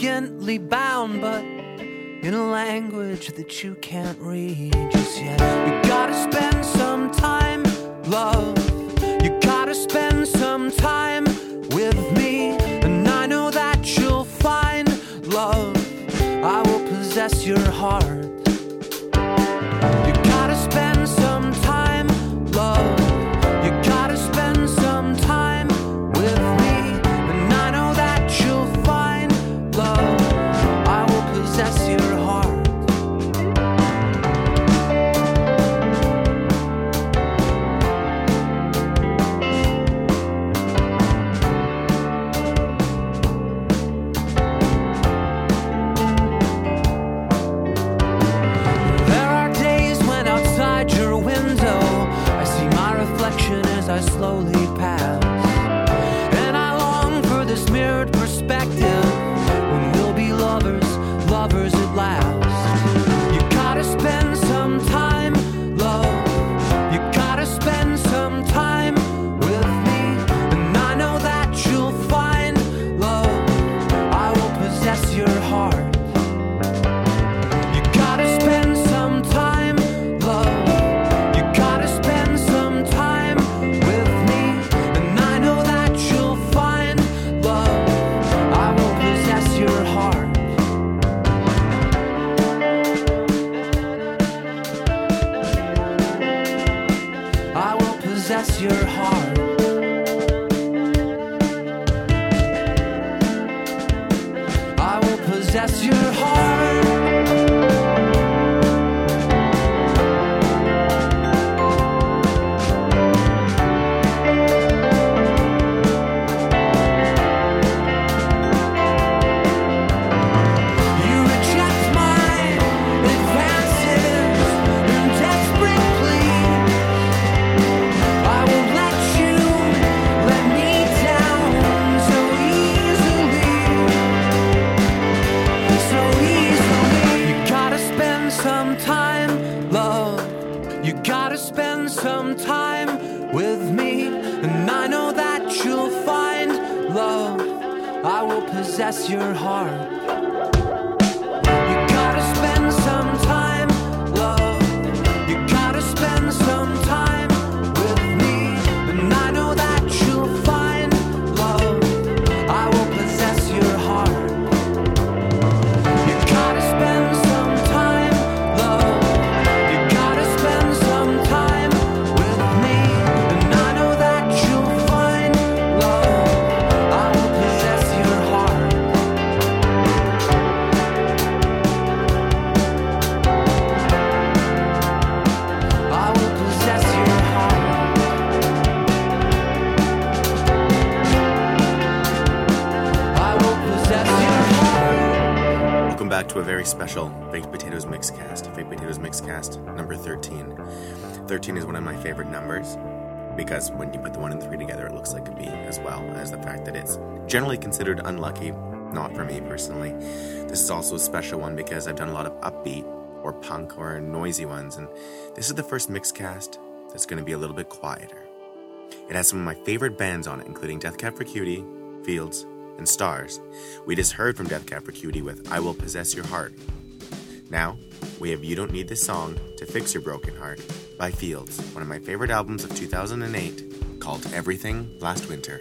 elegantly bound, but in a language that you can't read just yet. You gotta spend some time, love. You gotta spend some time with me, and I know that you'll find love. I will possess your heart. You gotta spend some time, love. You gotta spend some time with me, and I know that you'll find love. I will possess your heart. As I slowly pass, and I long for this mirrored perspective when we'll be lovers, lovers at last. You gotta spend some time, love. You gotta spend some time with me, and I know that you'll find love. I will possess your heart. You gotta spend some time, love. You gotta spend some time with me, and I know that you'll find love. I will possess your heart. I will possess your heart. I will possess your heart. You gotta spend some time with me, and I know that you'll find love. I will possess your heart. You gotta spend some time, love. You gotta spend some time with me, and I know that you'll find love. I will possess your heart. You gotta spend some time, love. You gotta spend some time with me, and I know that you'll find love. I will possess your heart. I will possess your heart. I will possess your heart. Welcome back to a very special Baked Potatoes Mixcast. Baked Potatoes Mixcast number 13. 13 is one of my favorite numbers because when you put the 1 and 3 together, it looks like a B, as well as the fact that it's generally considered unlucky. Not for me personally. This is also a special one because I've done a lot of upbeat or punk or noisy ones, and this is the first Mixcast that's going to be a little bit quieter. It has some of my favorite bands on it, including Death Cab for Cutie, Fields, and Stars. We just heard from Death Cab for Cutie with I Will Possess Your Heart. Now, we have You Don't Need This Song to Fix Your Broken Heart by Fields, one of my favorite albums of 2008, called Everything Last Winter.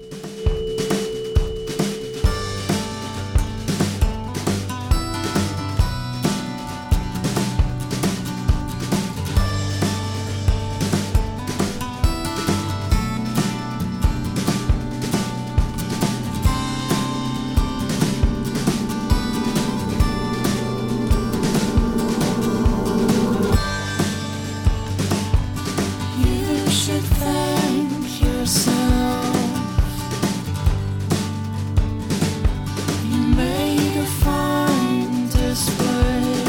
You should thank yourself. You made a fine display.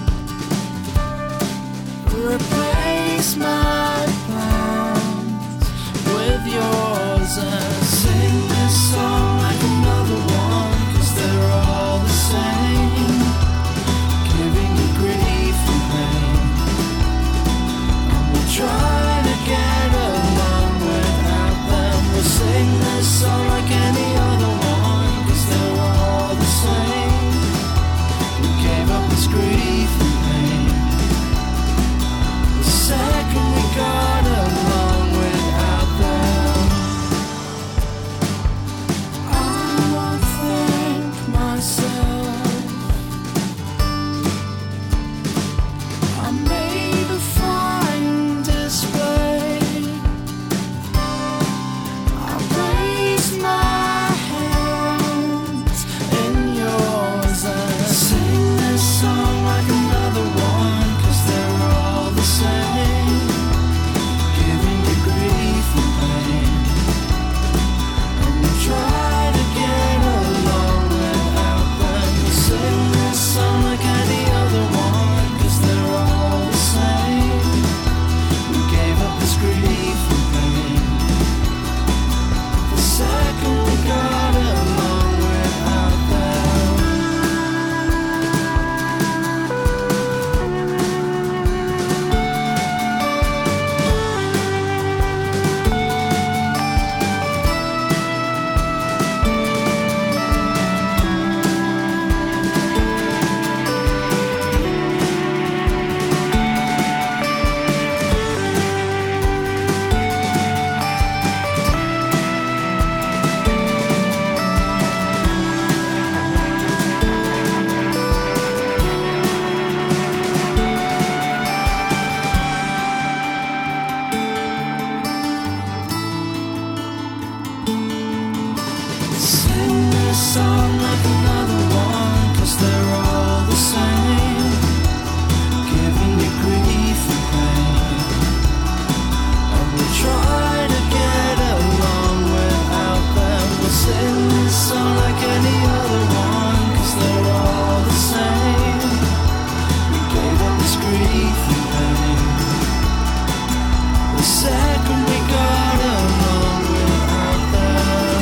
Replace my plans with yours and sing this song like another one, 'cause they're all the same, giving you grief and pain. And we'll try to get along without them. We'll sing this song like any other one, 'cause they're all the same. beneath the pain. The second we got along without them.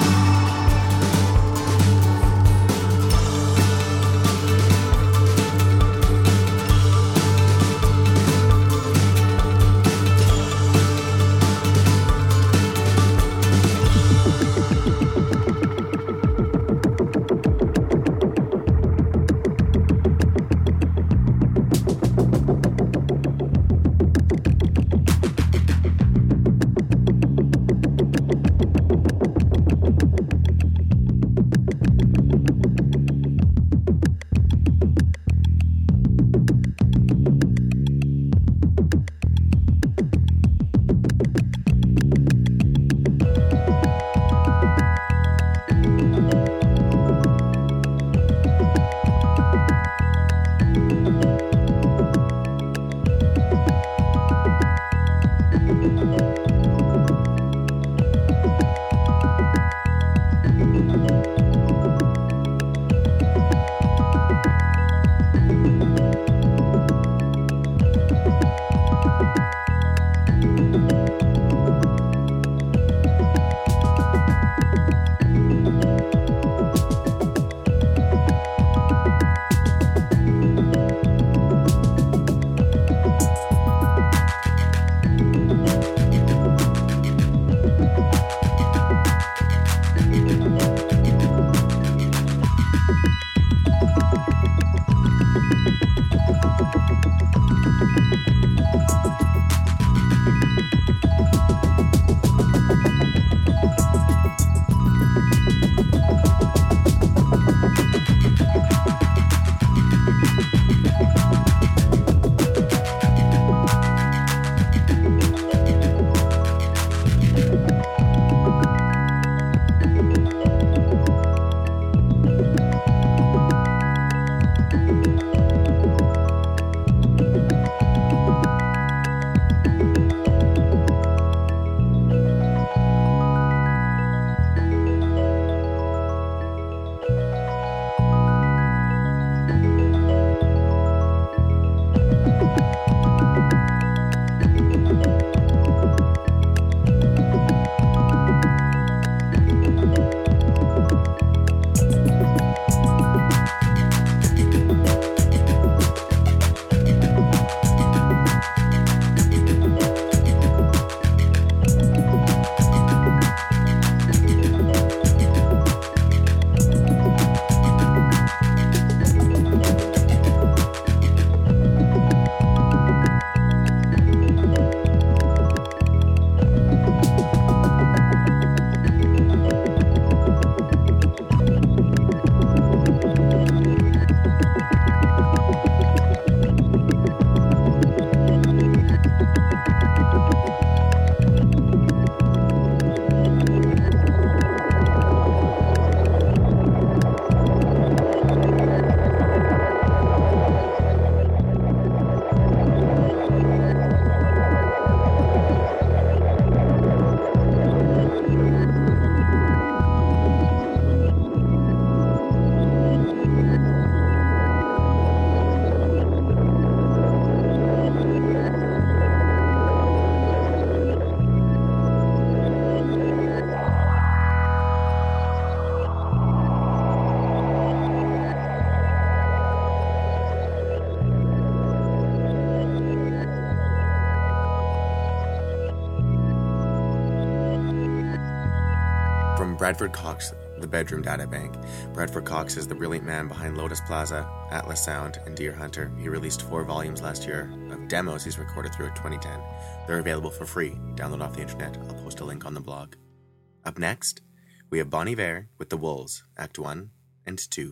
Bradford Cox, the Bedroom Databank. Bradford Cox is the brilliant man behind Lotus Plaza, Atlas Sound, and Deer Hunter. He released 4 volumes last year of demos he's recorded through 2010. They're available for free. Download off the internet. I'll post a link on the blog. Up next, we have Bon Iver with The Wolves, Act 1 and 2.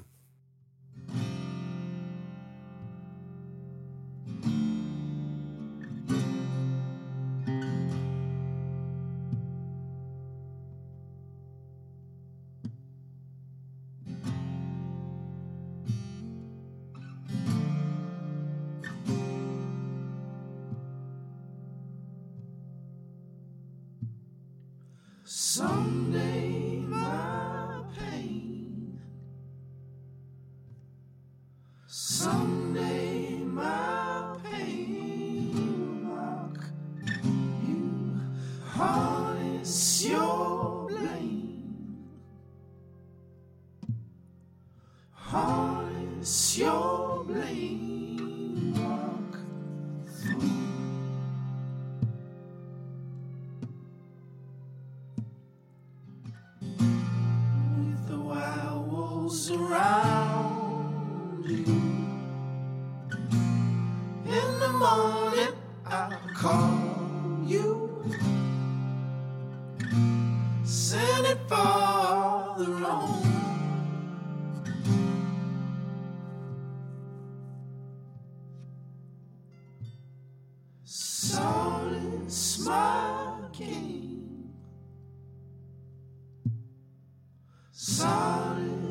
Someday my pain, someday my pain. morning I'll call you, send it farther on. Solid smoking, solid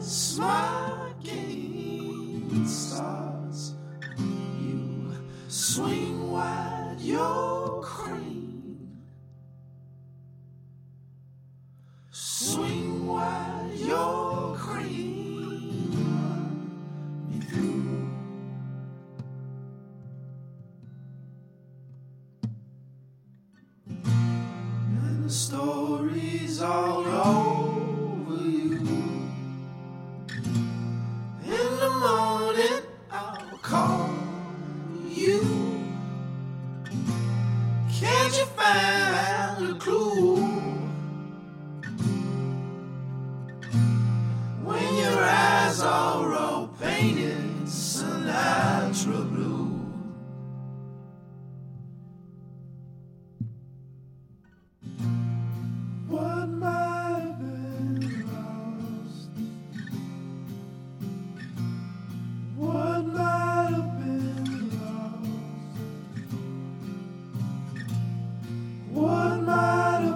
smoking stars. You swing wide your crane, swing wide your crane, run me through. And the stories all over you. In the morning I'll call you. Can't you find a clue? When your eyes are all painted Sinatra blue. What might have been lost? What might have been lost? What might have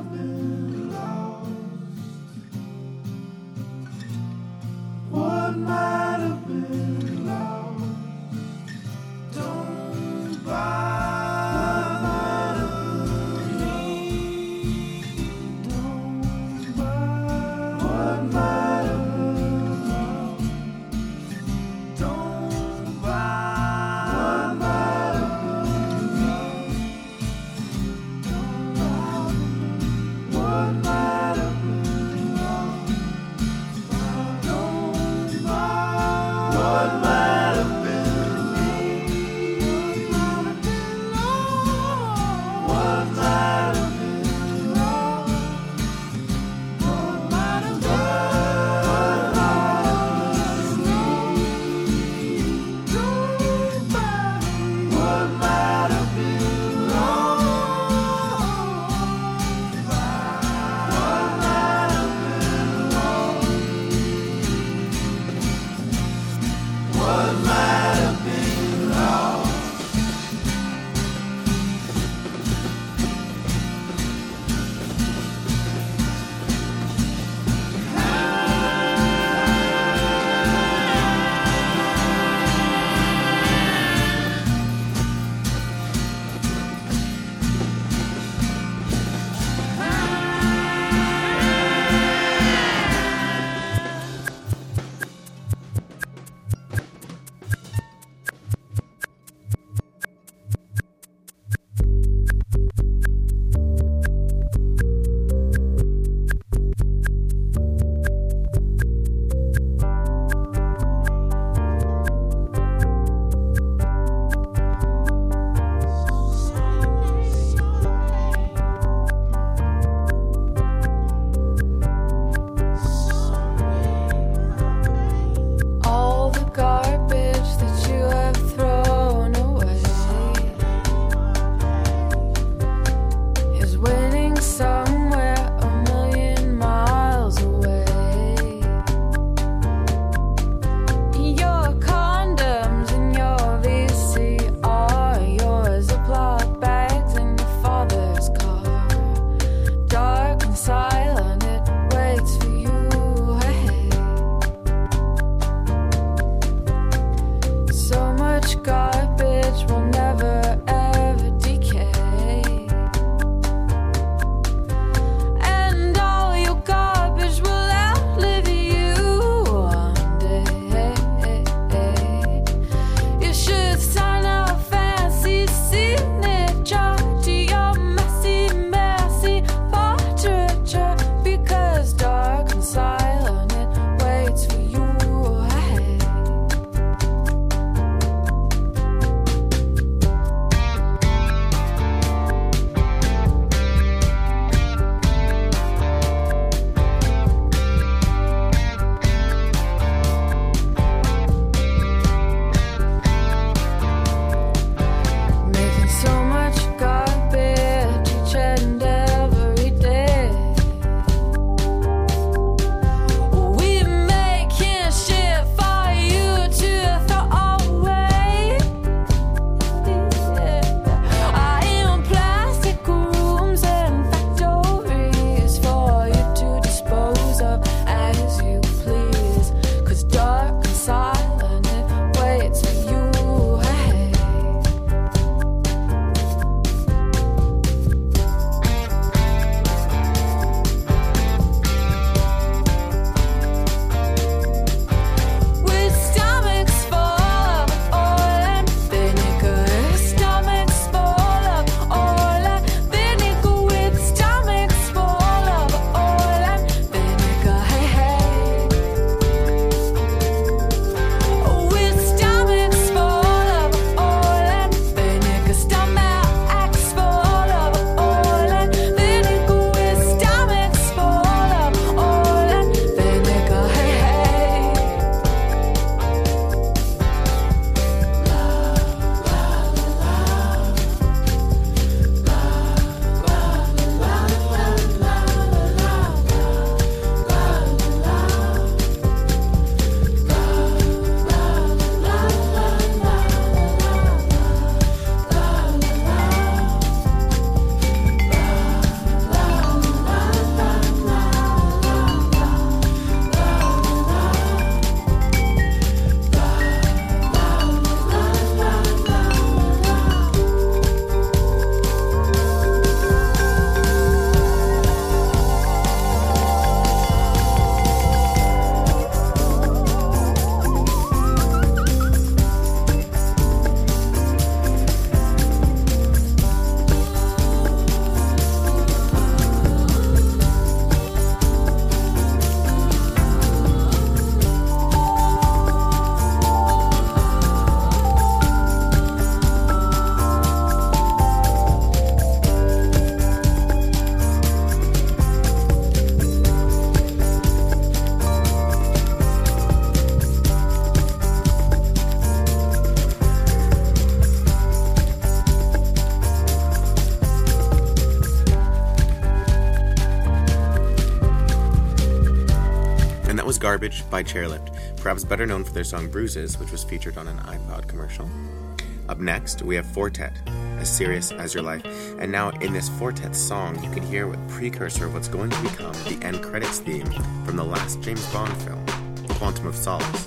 Garbage by Chairlift, perhaps better known for their song Bruises, which was featured on an iPod commercial. Up next, we have Fortet, As Serious As Your Life. And now in this Fortet song, you can hear a precursor of what's going to become the end credits theme from the last James Bond film, Quantum of Solace.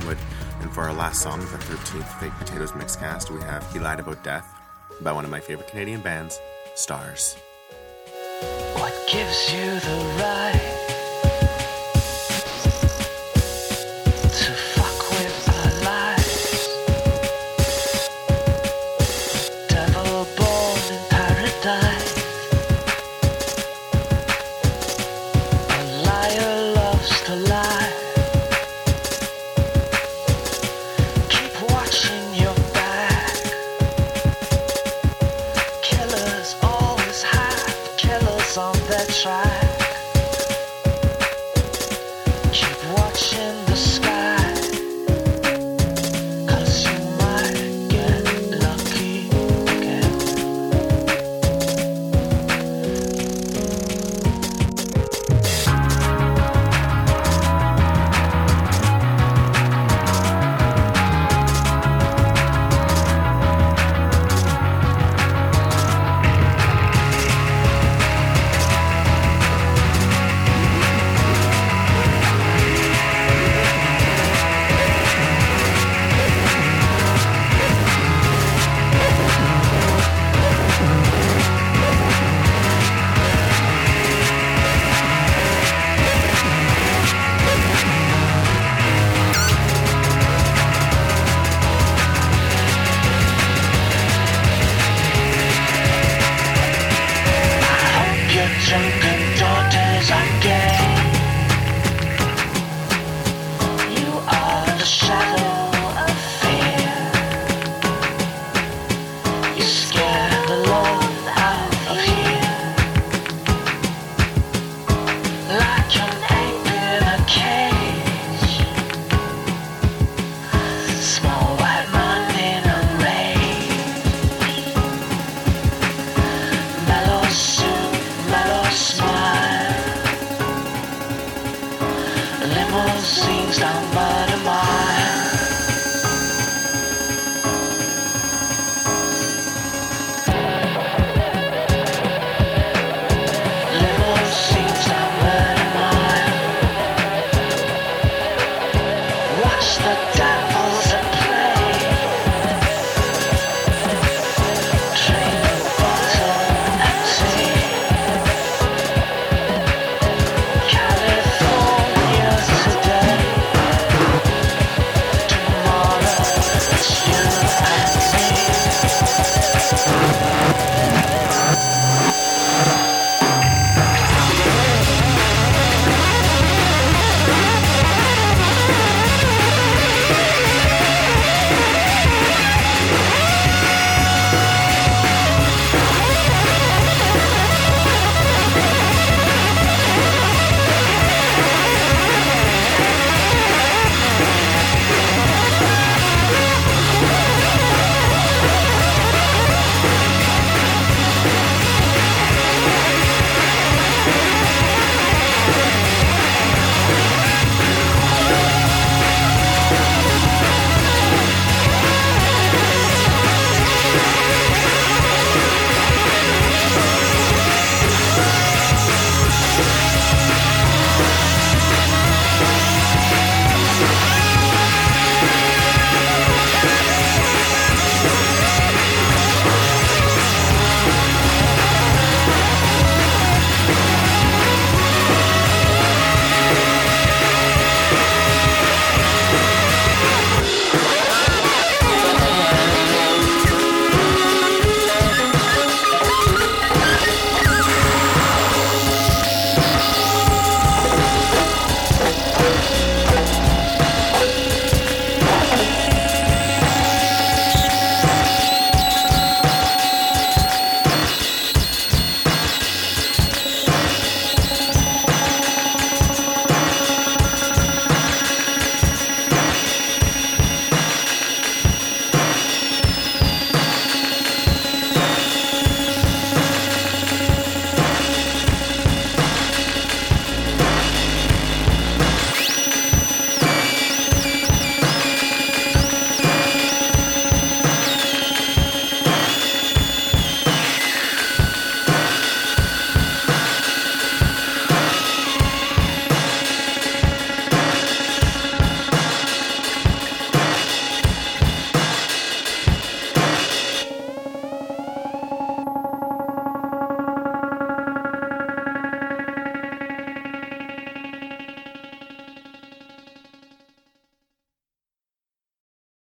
Greenwood. And for our last song, the 13th Fake Potatoes Mixcast, we have He Lied About Death by one of my favorite Canadian bands, Stars. What gives you the right to fuck with our lives? Devil born in paradise. A liar loves to lie. Keep watching your back. Killers always have killers on their track. Keep watching the sky, 'cause you might get lucky again. Your drunken daughters are gay. You are the shadow of fear. You scare the Lord out of here. Like an ape in a cage. Small white man in a rage. Mellow suit, mellow smile. Limousines down Murder Mile. Limousines down Murder Mile. Watch the devil